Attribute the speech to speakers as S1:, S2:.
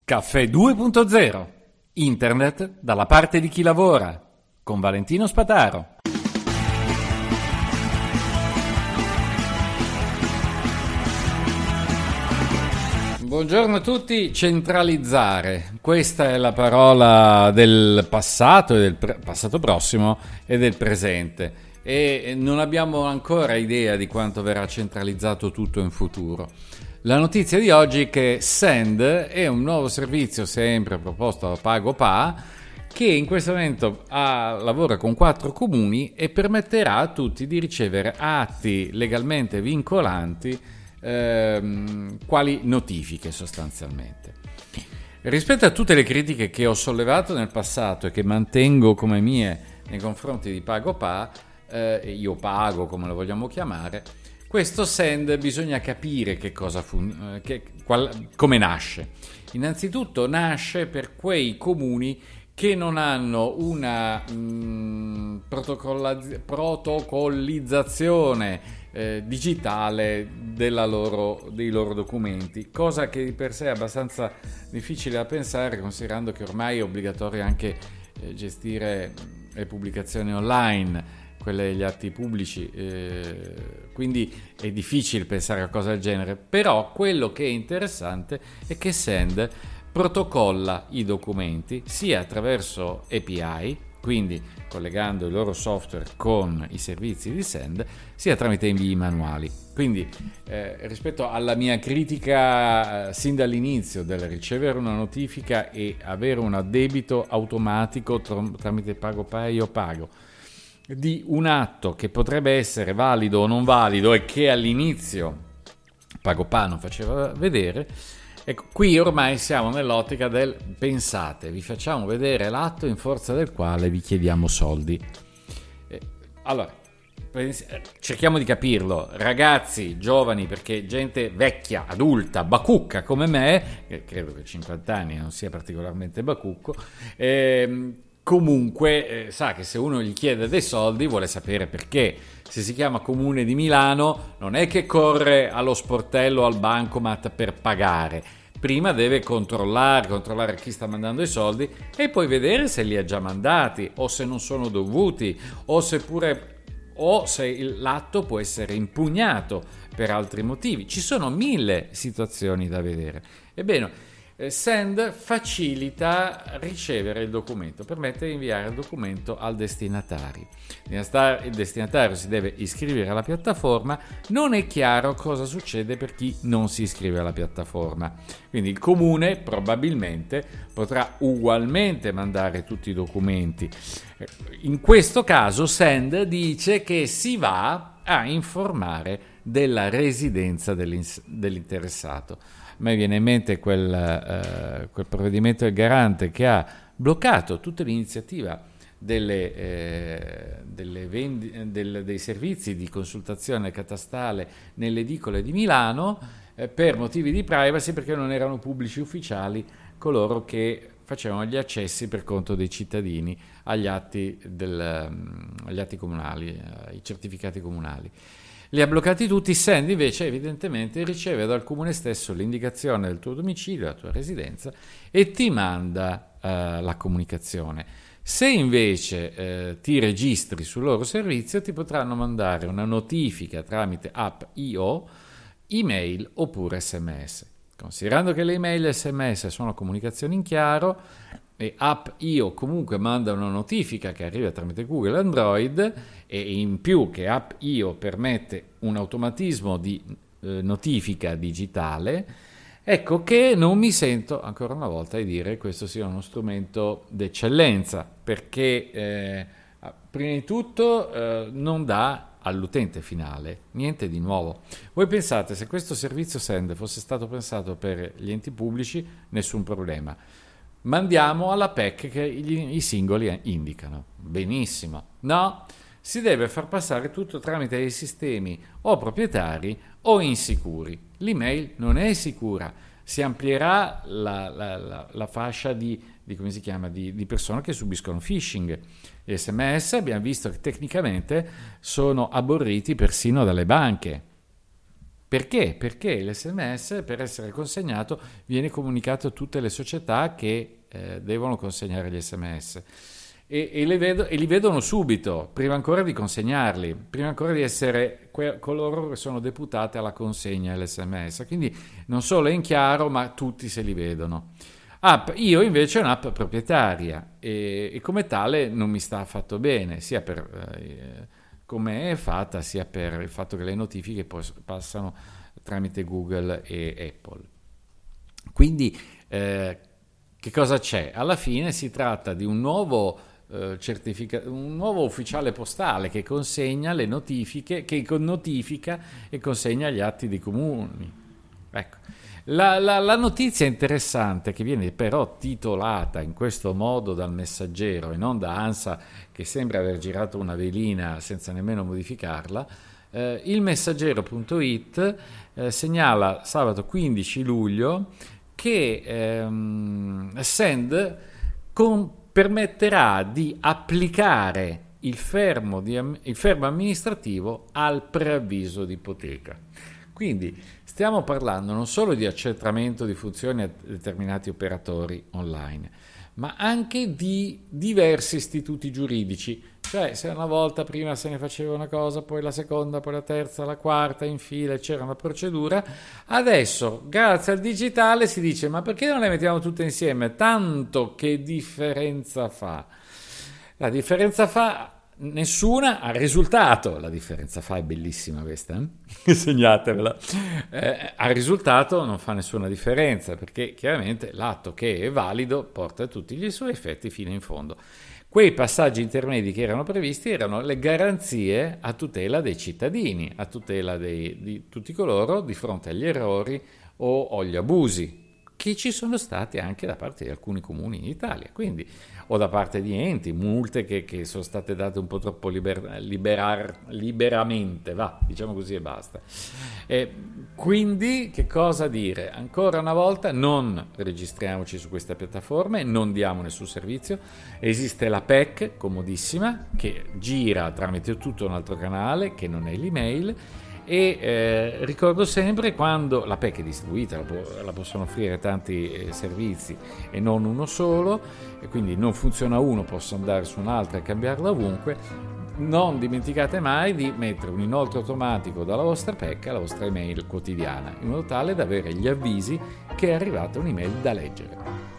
S1: Caffè 2.0. Internet dalla parte di chi lavora. Con Valentino Spataro. Buongiorno a tutti. Centralizzare. Questa è la parola del passato e del passato prossimo e del presente. E non abbiamo ancora idea di quanto verrà centralizzato tutto in futuro. La notizia di oggi è che Send è un nuovo servizio sempre proposto da PagoPA che in questo momento lavora con 4 comuni e permetterà a tutti di ricevere atti legalmente vincolanti quali notifiche sostanzialmente. Rispetto a tutte le critiche che ho sollevato nel passato e che mantengo come mie nei confronti di PagoPA, io pago come lo vogliamo chiamare, questo Send bisogna capire che cosa come nasce. Innanzitutto nasce per quei comuni che non hanno una protocollizzazione digitale dei loro documenti, cosa che di per sé è abbastanza difficile da pensare, considerando che ormai è obbligatorio anche gestire le pubblicazioni online, quelle degli atti pubblici, quindi è difficile pensare a cosa del genere. Però quello che è interessante è che Send protocolla i documenti sia attraverso API, quindi collegando il loro software con i servizi di Send, sia tramite invii manuali. Quindi rispetto alla mia critica sin dall'inizio del ricevere una notifica e avere un addebito automatico tramite PagoPA e Io Pago di un atto che potrebbe essere valido o non valido e che all'inizio PagoPA non faceva vedere, ecco, qui ormai siamo nell'ottica del pensate, vi facciamo vedere l'atto in forza del quale vi chiediamo soldi. Allora, cerchiamo di capirlo, ragazzi, giovani, perché gente vecchia, adulta, bacucca come me, credo che 50 anni non sia particolarmente bacucco, comunque sa che se uno gli chiede dei soldi vuole sapere perché. Se si chiama Comune di Milano non è che corre allo sportello o al bancomat per pagare, prima deve controllare chi sta mandando i soldi e poi vedere se li ha già mandati o se non sono dovuti o se l'atto può essere impugnato per altri motivi. Ci sono 1000 situazioni da vedere. Ebbene, Send facilita ricevere il documento, permette di inviare il documento al destinatario. Il destinatario si deve iscrivere alla piattaforma, non è chiaro cosa succede per chi non si iscrive alla piattaforma. Quindi il comune probabilmente potrà ugualmente mandare tutti i documenti. In questo caso Send dice che si va a informare della residenza dell'interessato. A me viene in mente quel provvedimento del Garante che ha bloccato tutta l'iniziativa dei servizi di consultazione catastale nelle edicole di Milano per motivi di privacy, perché non erano pubblici ufficiali coloro che facevano gli accessi per conto dei cittadini agli atti comunali, ai certificati comunali. Li ha bloccati tutti. Send invece evidentemente riceve dal comune stesso l'indicazione del tuo domicilio, la tua residenza e ti manda la comunicazione. Se invece ti registri sul loro servizio ti potranno mandare una notifica tramite app IO, email oppure SMS. Considerando che le email e SMS sono comunicazioni in chiaro e app IO comunque manda una notifica che arriva tramite Google e Android, e in più che app IO permette un automatismo di notifica digitale, ecco che non mi sento ancora una volta di dire che questo sia uno strumento d'eccellenza, perché prima di tutto non dà all'utente finale niente di nuovo. Voi pensate, se questo servizio Send fosse stato pensato per gli enti pubblici, nessun problema. Mandiamo alla PEC che i singoli indicano. Benissimo. No, si deve far passare tutto tramite dei sistemi o proprietari o insicuri. L'email non è sicura. Si amplierà la fascia di come si chiama, di persone che subiscono phishing. Gli SMS abbiamo visto che tecnicamente sono aborriti persino dalle banche. Perché? Perché l'SMS, per essere consegnato, viene comunicato a tutte le società che devono consegnare gli SMS. E li vedono subito, prima ancora di consegnarli, prima ancora di essere coloro che sono deputati alla consegna dell'SMS. Quindi non solo è in chiaro, ma tutti se li vedono. Io invece ho un'app proprietaria e come tale non mi sta affatto bene, sia per come è fatta, sia per il fatto che le notifiche passano tramite Google e Apple. Quindi che cosa c'è? Alla fine si tratta di un nuovo un nuovo ufficiale postale che consegna le notifiche, che notifica e consegna gli atti dei comuni. Ecco. La notizia interessante, che viene però titolata in questo modo dal Messaggero e non da ANSA, che sembra aver girato una velina senza nemmeno modificarla, il Messaggero.it segnala sabato 15 luglio che Send permetterà di applicare il fermo amministrativo al preavviso di ipoteca. Quindi stiamo parlando non solo di accentramento di funzioni a determinati operatori online, ma anche di diversi istituti giuridici. Cioè, se una volta prima se ne faceva una cosa, poi la seconda, poi la terza, la quarta, in fila, c'era una procedura, adesso, grazie al digitale, si dice: ma perché non le mettiamo tutte insieme? Tanto che differenza fa? La differenza fa nessuna, al risultato, la differenza fa è bellissima questa, segnatevela, al risultato non fa nessuna differenza, perché chiaramente l'atto che è valido porta tutti gli suoi effetti fino in fondo. Quei passaggi intermedi che erano previsti erano le garanzie a tutela dei cittadini, a tutela di tutti coloro di fronte agli errori o agli abusi che ci sono stati anche da parte di alcuni comuni in Italia, quindi, o da parte di enti, multe che sono state date un po' troppo liberamente, diciamo così e basta. Quindi che cosa dire? Ancora una volta non registriamoci su queste piattaforme, non diamo nessun servizio. Esiste la PEC, comodissima, che gira tramite tutto un altro canale che non è l'email. E ricordo sempre, quando la PEC è distribuita, la possono offrire tanti servizi e non uno solo, e quindi non funziona uno, posso andare su un'altra e cambiarla ovunque. Non dimenticate mai di mettere un inoltro automatico dalla vostra PEC alla vostra email quotidiana, in modo tale da avere gli avvisi che è arrivata un'email da leggere.